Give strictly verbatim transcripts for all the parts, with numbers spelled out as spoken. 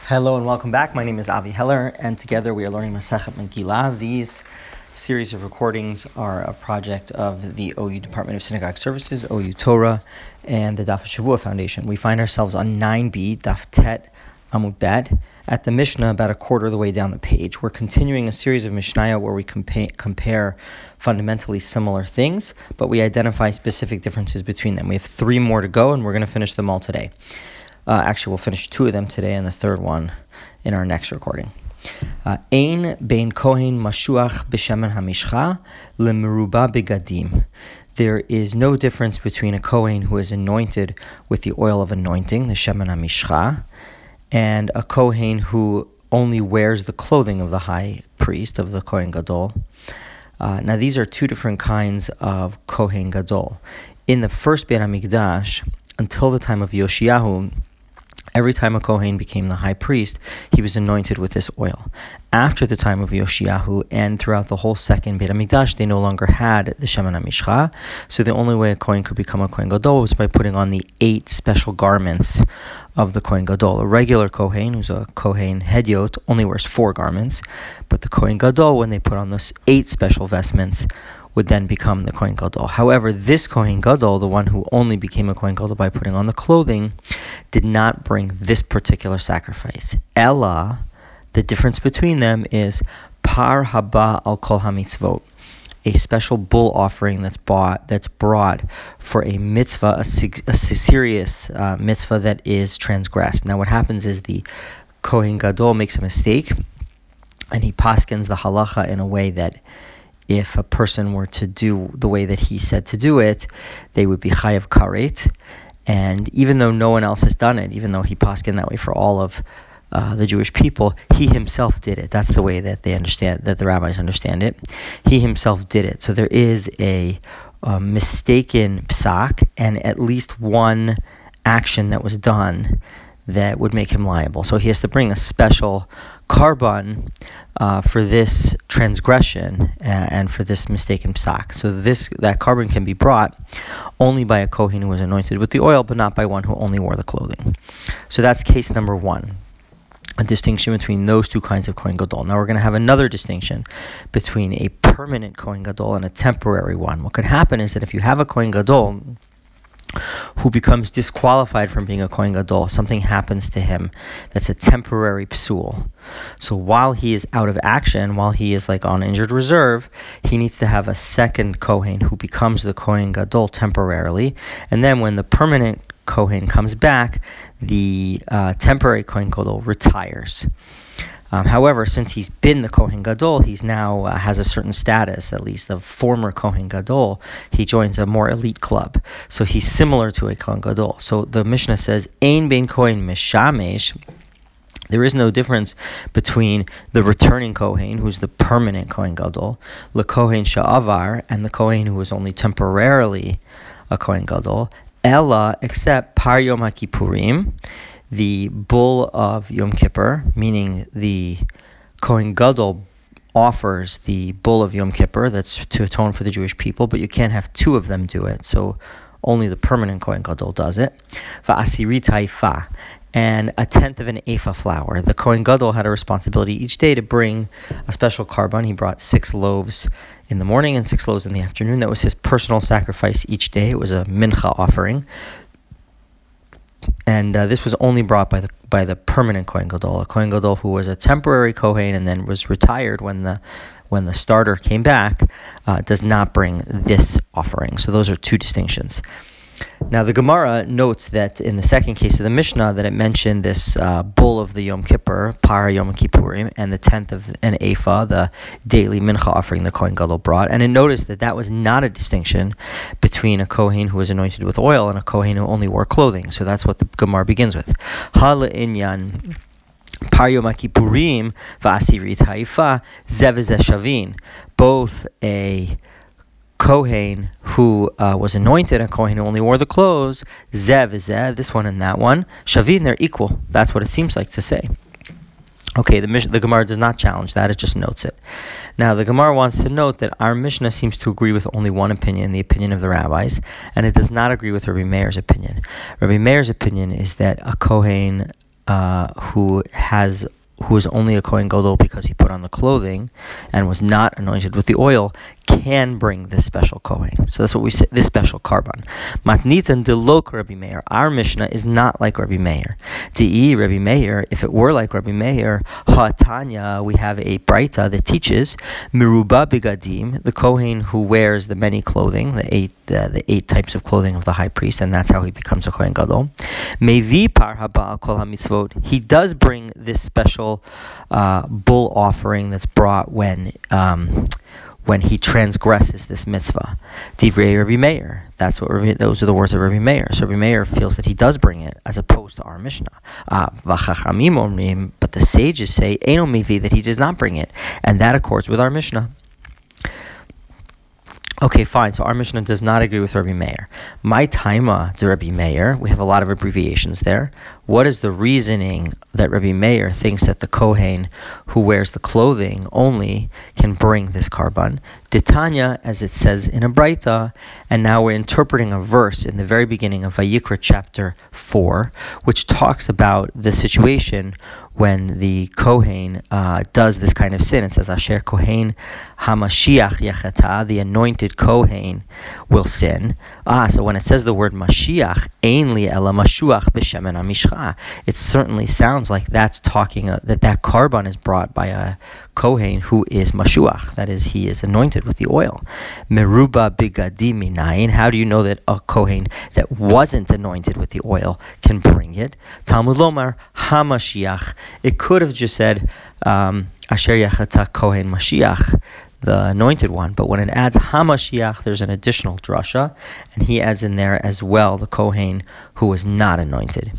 Hello and welcome back. My name is Avi Heller, and together we are learning Masechet Megillah. These series of recordings are a project of the O U Department of Synagogue Services, O U Torah, and the Daf Shavua Foundation. We find ourselves on nine B, Daf Tet Amud Bet, at the Mishnah about a quarter of the way down the page. We're continuing a series of Mishnayot where we compa- compare fundamentally similar things, but we identify specific differences between them. We have three more to go, and we're going to finish them all today. Uh, actually, we'll finish two of them today and the third one in our next recording. Ein bein kohen mashuach b'shemen hamishcha lemeruba begadim. There is no difference between a kohen who is anointed with the oil of anointing, the shemen hamishcha, and a kohen who only wears the clothing of the high priest, of the kohen gadol. Uh, now, these are two different kinds of kohen gadol. In the first Beit HaMikdash, until the time of Yoshiyahu, every time a Kohen became the high priest, he was anointed with this oil. After the time of Yoshiyahu and throughout the whole second Beit HaMikdash, they no longer had the Shemen HaMishcha, so the only way a Kohen could become a Kohen Gadol was by putting on the eight special garments of the Kohen Gadol. A regular Kohen, who's a Kohen Hedyot, only wears four garments, but the Kohen Gadol, when they put on those eight special vestments, would then become the Kohen Gadol. However, this Kohen Gadol, the one who only became a Kohen Gadol by putting on the clothing, did not bring this particular sacrifice. Ella, the difference between them is par haba al kol hamitzvot, a special bull offering that's bought, that's brought for a mitzvah, a, a serious uh, mitzvah that is transgressed. Now, what happens is the Kohen Gadol makes a mistake, and he paskins the halacha in a way that if a person were to do the way that he said to do it, they would be chayav karet. And even though no one else has done it, even though he paskin that way for all of uh, the Jewish people, he himself did it. That's the way that they understand, that the rabbis understand it. He himself did it. So there is a, a mistaken psak and at least one action that was done that would make him liable. So he has to bring a special korban uh, for this transgression and, and for this mistaken psak. So this that korban can be brought only by a kohen who was anointed with the oil, but not by one who only wore the clothing. So that's case number one, a distinction between those two kinds of kohen gadol. Now we're going to have another distinction between a permanent kohen gadol and a temporary one. What could happen is that if you have a kohen gadol who becomes disqualified from being a Kohen Gadol, something happens to him that's a temporary psul. So while he is out of action, while he is like on injured reserve, he needs to have a second Kohen who becomes the Kohen Gadol temporarily, and then when the permanent Kohen comes back, the uh, temporary Kohen Gadol retires. Um, however, since he's been the Kohen Gadol, he's now uh, has a certain status, at least of former Kohen Gadol. He joins a more elite club, so he's similar to a Kohen Gadol. So the Mishnah says, "Ein bein Kohen mishamesh." There is no difference between the returning Kohen, who's the permanent Kohen Gadol, le Kohen sha'avar, and the Kohen who was only temporarily a Kohen Gadol. Ella, except par Yom HaKippurim, the bull of Yom Kippur, meaning the Kohen Gadol offers the bull of Yom Kippur, that's to atone for the Jewish people, but you can't have two of them do it, so only the permanent Kohen Gadol does it. Va'asiri taifa, and a tenth of an ephah flour. The Kohen Gadol had a responsibility each day to bring a special korban. He brought six loaves in the morning and six loaves in the afternoon. That was his personal sacrifice each day. It was a mincha offering. And uh, this was only brought by the by the permanent Kohen Gadol, a Kohen Gadol who was a temporary Kohen and then was retired when the when the starter came back, uh, does not bring this offering. So those are two distinctions. Now the Gemara notes that in the second case of the Mishnah that it mentioned this uh, bull of the Yom Kippur, Par Yom Kippurim, and the tenth of an ephah, the daily mincha offering the Kohen Gadol brought. And it noticed that that was not a distinction between a Kohen who was anointed with oil and a Kohen who only wore clothing. So that's what the Gemara begins with. Hala inyan Par Yom Kippurim va'asirit haifa zev shavin. Both a Kohen who uh, was anointed and Kohen who only wore the clothes, Zev is Zev, this one and that one, Shavin, they're equal. That's what it seems like to say. Okay, the the Gemara does not challenge that, it just notes it. Now, the Gemara wants to note that our Mishnah seems to agree with only one opinion, the opinion of the rabbis, and it does not agree with Rabbi Meir's opinion. Rabbi Meir's opinion is that a Kohen uh, who has who is only a Kohen Gadol because he put on the clothing and was not anointed with the oil, can bring this special Kohen. So that's what we say, this special carbon. Matnitan delok Rabbi Meir. Our Mishnah is not like Rabbi Meir. Dei Rabbi Meir, if it were like Rabbi Meir, Ha'tanya, we have a Braita that teaches Meruba Bigadim, the Kohen who wears the many clothing, the eight the, the eight types of clothing of the high priest, and that's how he becomes a Kohen Gadol. Mevi par haba kol hamitzvot. He does bring this special Uh, bull offering that's brought when um, when he transgresses this mitzvah. Divrei Rabbi Meir. That's what Rabbi, those are the words of Rabbi Meir. So Rabbi Meir feels that he does bring it as opposed to our Mishnah. Uh, but the sages say Eino mivi, that he does not bring it, and that accords with our Mishnah. Okay, fine. So our Mishnah does not agree with Rabbi Meir. My taima to Rabbi Meir, we have a lot of abbreviations there. What is the reasoning that Rabbi Meir thinks that the Kohen who wears the clothing only can bring this carbon? Ditanya, as it says in a Braita, and now we're interpreting a verse in the very beginning of Vayikra chapter four, which talks about the situation when the Kohen uh, does this kind of sin. It says, Asher Kohen HaMashiach Yechata, the anointed Kohen will sin. Ah, so when it says the word Mashiach, Ein li ela Mashuach b'shemen hamishcha, it certainly sounds like that's talking, uh, that that carbon is brought by a Kohen who is Mashuach, that is, he is anointed with the oil. Meruba bigadim minayin, how do you know that a Kohen that wasn't anointed with the oil can bring it? Talmud Lomar HaMashiach. It could have just said um, Asher Yachata Kohen Mashiach, the anointed one, but when it adds HaMashiach, there's an additional drasha, and he adds in there as well the Kohen who was not anointed.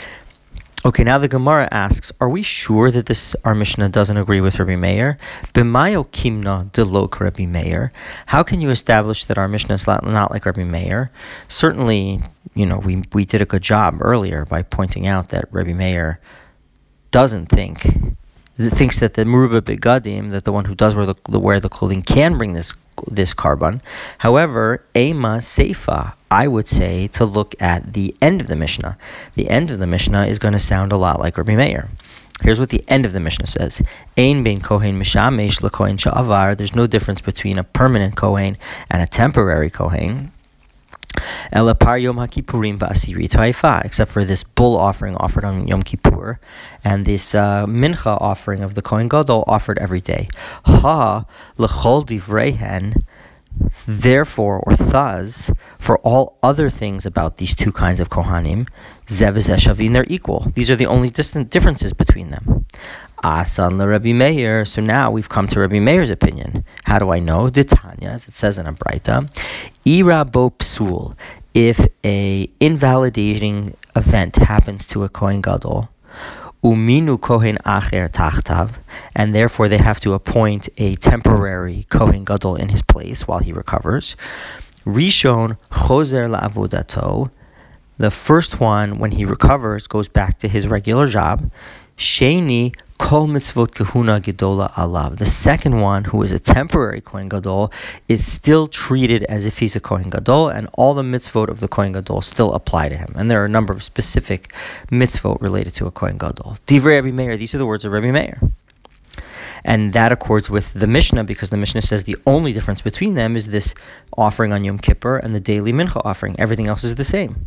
Okay, now the Gemara asks, are we sure that this our Mishnah doesn't agree with Rabbi Meir? B'mayo kimna delok Rabbi Meir. How can you establish that our Mishnah is not like Rabbi Meir? Certainly, you know, we we did a good job earlier by pointing out that Rabbi Meir doesn't think, thinks that the Meruba Begadim, that the one who does wear the, wear the clothing, can bring this this carbon. However, Ema Seifa, I would say to look at the end of the Mishnah. The end of the Mishnah is going to sound a lot like Rabbi Meir. Here's what the end of the Mishnah says. Ein bein Kohen mishamesh lekohen sha'avar. There's no difference between a permanent Kohen and a temporary Kohen. Ela par Yom HaKippurim v'asirit ha'efa, except for this bull offering offered on Yom Kippur, and this uh, mincha offering of the Kohen Gadol offered every day. Ha l'chol divrehen, therefore, or thus, for all other things about these two kinds of Kohanim, zev v'zeh, they're equal. These are the only distant differences between them. Asan le Rabbi Meir. So now we've come to Rabbi Meir's opinion. How do I know? Ditanya, as it says in a Braita, Ira bo psul. If a invalidating event happens to a Kohen Gadol, uminu Kohen acher tachtav, and therefore they have to appoint a temporary Kohen Gadol in his place while he recovers. Rishon chozer la'avodato. The first one, when he recovers, goes back to his regular job. Sheni kol mitzvot kahuna gedola alav. The second one, who is a temporary Kohen Gadol, is still treated as if he's a Kohen Gadol, and all the mitzvot of the Kohen Gadol still apply to him. And there are a number of specific mitzvot related to a Kohen Gadol. Divrei Rabbi Meir. These are the words of Rabbi Meir. And that accords with the Mishnah, because the Mishnah says the only difference between them is this offering on Yom Kippur and the daily mincha offering. Everything else is the same.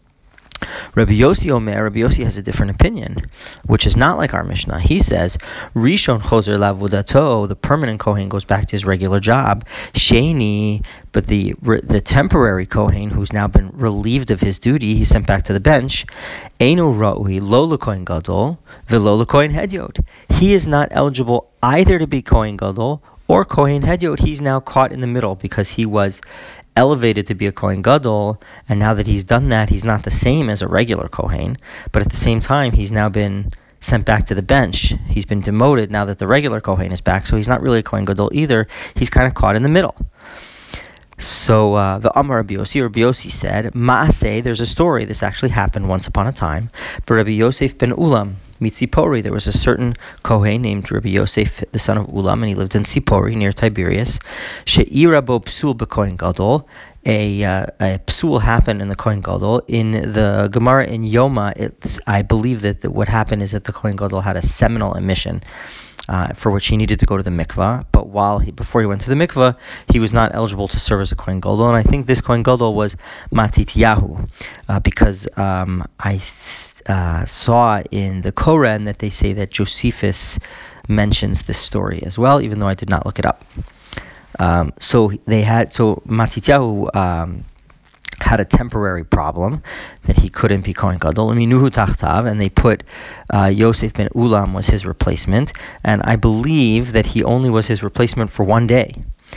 Rabbi Yossi Omer, Rabbi Yossi has a different opinion, which is not like our Mishnah. He says, Rishon chozer la'avodato, the permanent Kohen goes back to his regular job. Sheni, but the the temporary Kohen, who's now been relieved of his duty, he's sent back to the bench. Einu ra'ui lo l'kohen gadol v'lo l'kohen hedyot. He is not eligible either to be Kohen Gadol or Kohen Hedyot. He's now caught in the middle because he was elevated to be a Kohen Gadol, and now that he's done that, he's not the same as a regular Kohen, but at the same time, he's now been sent back to the bench. He's been demoted now that the regular Kohen is back, so he's not really a Kohen Gadol either. He's kind of caught in the middle. So uh, the Amar Rabbi Yossi, Rabbi Yossi said, Maaseh, there's a story, this actually happened once upon a time, but Rabbi Yosef ben Ulam, Mitzipori, there was a certain Kohen named Rabbi Yosef, the son of Ulam, and he lived in Tzipori near Tiberias. She'ira bo psul bekohen gadol. A, uh, a psul happened in the Kohen Gadol. In the Gemara in Yoma, it, I believe that the, what happened is that the Kohen Gadol had a seminal emission uh, for which he needed to go to the mikvah. But while he, before he went to the mikvah, he was not eligible to serve as a Kohen Gadol. And I think this Kohen Gadol was Matityahu, uh, because um, I uh, saw in the Koran that they say that Josephus mentions this story as well, even though I did not look it up. Um, so they had so Matityahu um, had a temporary problem that he couldn't be Kohen Gadol. Minuhu Tachtav, and they put uh, Yosef ben Ulam was his replacement, and I believe that he only was his replacement for one day.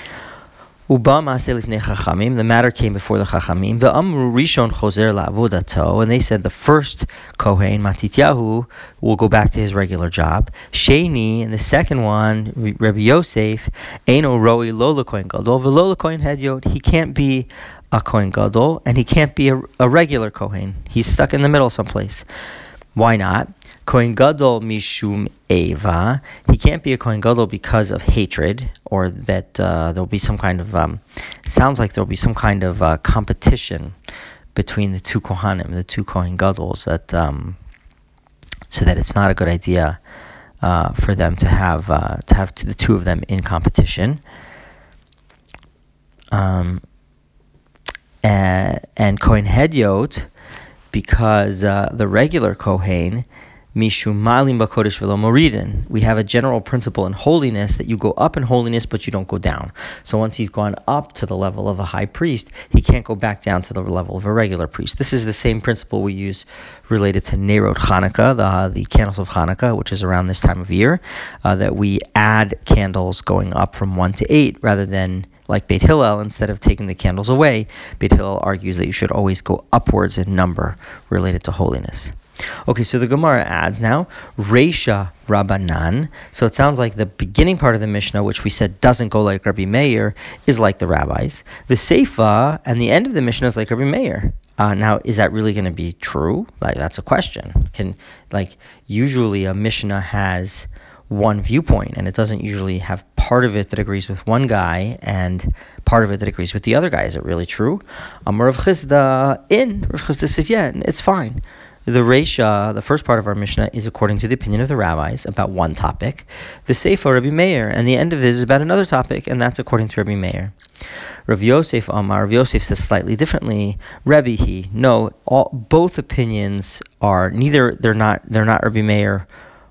The matter came before the Chachamim. The Amru Rishon Choser la'avodato, and they said the first Kohen Matityahu will go back to his regular job. Sheni, and the second one, Rabbi Yosef, Eino Roi Lo Kohen Gadol V'Lo Kohen Hedyot. He can't be a Kohen Gadol and he can't be a, a regular Kohen. He's stuck in the middle someplace. Why not? Kohen Gadol mishum eva. He can't be a Kohen Gadol because of hatred, or that uh, there'll be some kind of. Um, it sounds like there'll be some kind of uh, competition between the two Kohanim, the two Kohen Gadols, that um, so that it's not a good idea uh, for them to have uh, to have the two of them in competition. Um, and, and Kohen Hedyot, because uh, the regular Kohen, Mishum Malim Bakodesh Velo Moridin. We have a general principle in holiness that you go up in holiness, but you don't go down. So once he's gone up to the level of a high priest, he can't go back down to the level of a regular priest. This is the same principle we use related to Nerot Hanukkah, the, the candles of Hanukkah, which is around this time of year, uh, that we add candles going up from one to eight rather than like Beit Hillel, instead of taking the candles away. Beit Hillel argues that you should always go upwards in number related to holiness. Okay, so the Gemara adds now, Reisha Rabbanan. So it sounds like the beginning part of the Mishnah, which we said doesn't go like Rabbi Meir, is like the rabbis. The Seifa and the end of the Mishnah is like Rabbi Meir. Uh, now, is that really going to be true? Like, that's a question. Can like usually a Mishnah has one viewpoint, and it doesn't usually have part of it that agrees with one guy and part of it that agrees with the other guy. Is it really true? Amar Rav Chisda in. Rav Chisda says, yeah, it's fine. The Reisha, the first part of our Mishnah, is according to the opinion of the rabbis about one topic. The Seifa, Rabbi Meir, and the end of this is about another topic, and that's according to Rabbi Meir. Rav Yosef Amar, Rav Yosef says slightly differently. Rabbi he, no, all, both opinions are neither. They're not. They're not Rabbi Meir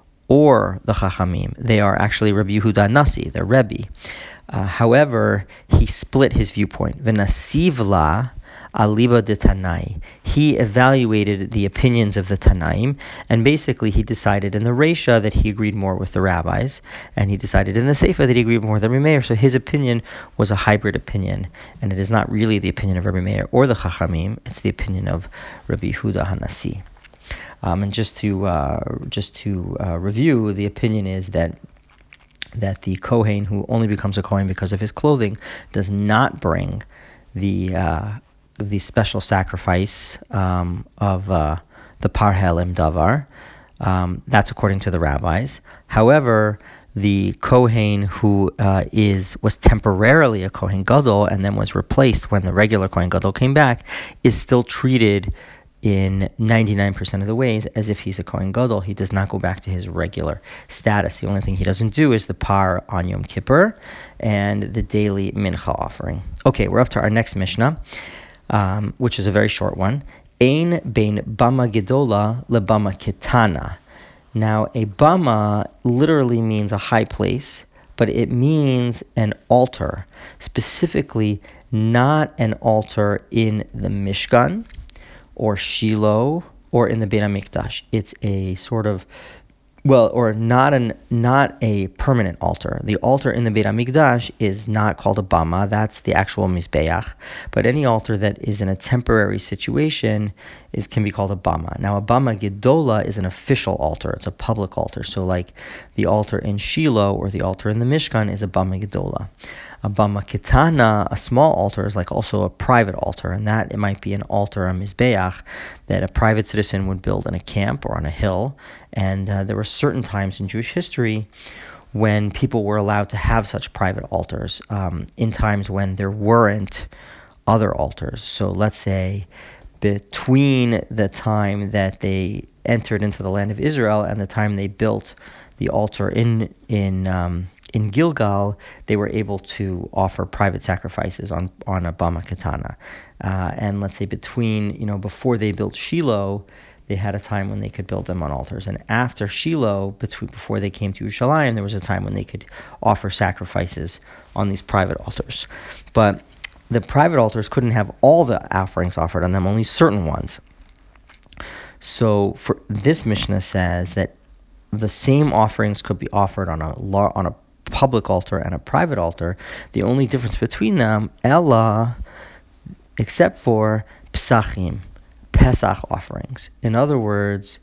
or the Chachamim. They are actually Rabbi Yehuda Nasi, the Rebbe. Uh, however, he split his viewpoint. V'nasivla aliba de Tanai. He evaluated the opinions of the Tanaim, and basically he decided in the Reisha that he agreed more with the rabbis, and he decided in the Seifa that he agreed more with Rabbi Meir. So his opinion was a hybrid opinion, and it is not really the opinion of Rabbi Meir or the Chachamim. It's the opinion of Rabbi Yehuda Hanasi. Um, and just to uh, just to uh, review, the opinion is that that the Kohen who only becomes a Kohen because of his clothing does not bring the uh, the special sacrifice um, of uh, the Par Helim Davar. Um, that's according to the rabbis. However, the Kohen who uh, is was temporarily a Kohen Gadol and then was replaced when the regular Kohen Gadol came back is still treated in ninety-nine percent of the ways as if he's a Kohen Gadol. He does not go back to his regular status. The only thing he doesn't do is the par on Yom Kippur and the daily mincha offering. Okay, we're up to our next Mishnah, um, which is a very short one. Ein bein bama gedola lebama ketana. Now, a bama literally means a high place, but it means an altar, specifically not an altar in the Mishkan or Shiloh, or in the Beit HaMikdash. It's a sort of, well, or not an not a permanent altar. The altar in the Beit HaMikdash is not called a bama. That's the actual mizbeach. But any altar that is in a temporary situation is can be called a bama. Now, a bama gedola is an official altar. It's a public altar. So, like the altar in Shiloh or the altar in the Mishkan is a bama gedola. A bama ketana, a small altar, is like also a private altar, and that it might be an altar, a mizbeach, that a private citizen would build in a camp or on a hill. And uh, there were certain times in Jewish history when people were allowed to have such private altars, um, in times when there weren't other altars. So let's say between the time that they entered into the land of Israel and the time they built the altar in in um, in Gilgal, they were able to offer private sacrifices on on a bama ketana. Uh, and let's say between, you know, before they built Shiloh, they had a time when they could build them on altars. And after Shiloh, between, before they came to Yerushalayim, there was a time when they could offer sacrifices on these private altars. But the private altars couldn't have all the offerings offered on them, only certain ones. So for this Mishnah says that the same offerings could be offered on a on a public altar and a private altar. The only difference between them, Ella, except for Psachim, Pesach offerings. In other words,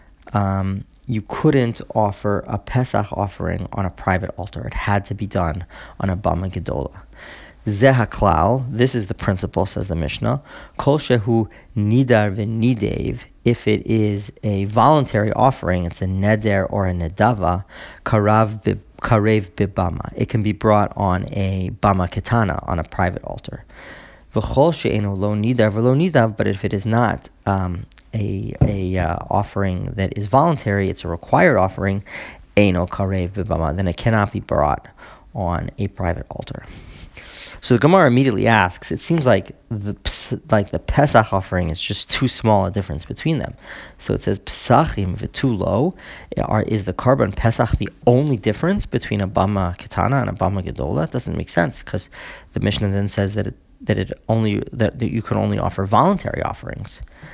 um, you couldn't offer a Pesach offering on a private altar. It had to be done on a Bama Gedola. Zehaklal, this is the principle, says the Mishnah. Kol shehu nidar v'nidev, if it is a voluntary offering, it's a neder or a nedava, karav bi, karev bibama. It can be brought on a bama ketana, on a private altar. V'chol she'enu lo nidar v'lo nidav, but if it is not um, a a uh, offering that is voluntary, it's a required offering, eno karev bibama, then it cannot be brought on a private altar. So the Gemara immediately asks, it seems like the like the Pesach offering is just too small a difference between them. So it says Pesachim v'tulo, are is the Karban Pesach the only difference between a Bama Ketana and a Bama Gedola? It doesn't make sense, because the Mishnah then says that it that it only that, that you can only offer voluntary offerings.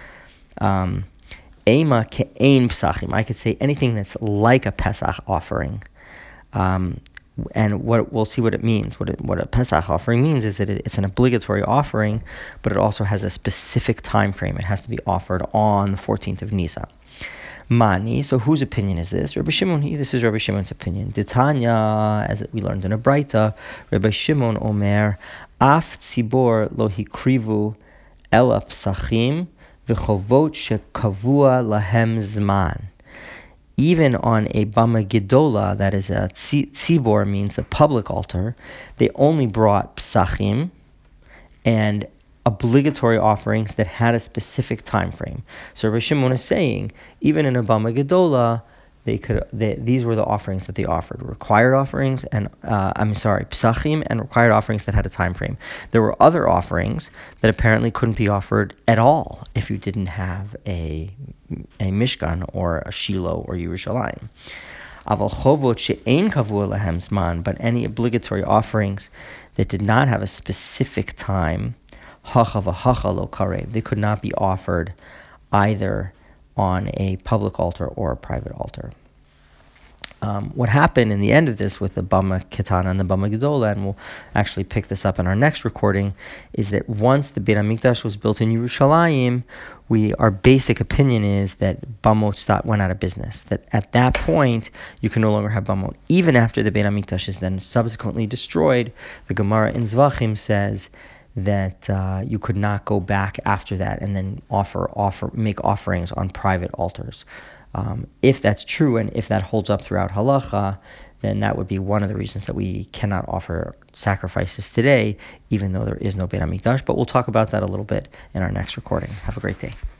Um, Ema ke'ein Pesachim, I could say anything that's like a Pesach offering. Um, And what we'll see what it means. What it, what a Pesach offering means is that it, it's an obligatory offering, but it also has a specific time frame. It has to be offered on the fourteenth of Nisan. Mani. So whose opinion is this? Rabbi Shimon. This is Rabbi Shimon's opinion. Titania, as we learned in a Braita, Rabbi Shimon Omer, Af tzibor lo hikrivu ela psachim v'chovot shekavua lahem zman. Even on a Bama Gedola, that is a tzibor, means the public altar, they only brought psachim and obligatory offerings that had a specific time frame. So Rav Shimon is saying, even in a Bama Gedola, they could they, these were the offerings that they offered: required offerings and uh, I'm sorry, psachim, and required offerings that had a time frame. There were other offerings that apparently couldn't be offered at all if you didn't have a a Mishkan or a Shiloh or Yerushalayim. Aval chovot she'ein kavua lahem zman, but any obligatory offerings that did not have a specific time, hacha v'hacha lo karev, they could not be offered either on a public altar or a private altar. Um, what happened in the end of this with the Bama Ketana and the Bama Gedola, and we'll actually pick this up in our next recording, is that once the Beit HaMikdash was built in Yerushalayim, we our basic opinion is that Bamot stopped, went out of business. That at that point, you can no longer have Bamot. Even after the Beit HaMikdash is then subsequently destroyed, the Gemara in Zvachim says that uh, you could not go back after that and then offer offer make offerings on private altars. Um, if that's true and if that holds up throughout halacha, then that would be one of the reasons that we cannot offer sacrifices today, even though there is no Beit HaMikdash. But we'll talk about that a little bit in our next recording. Have a great day.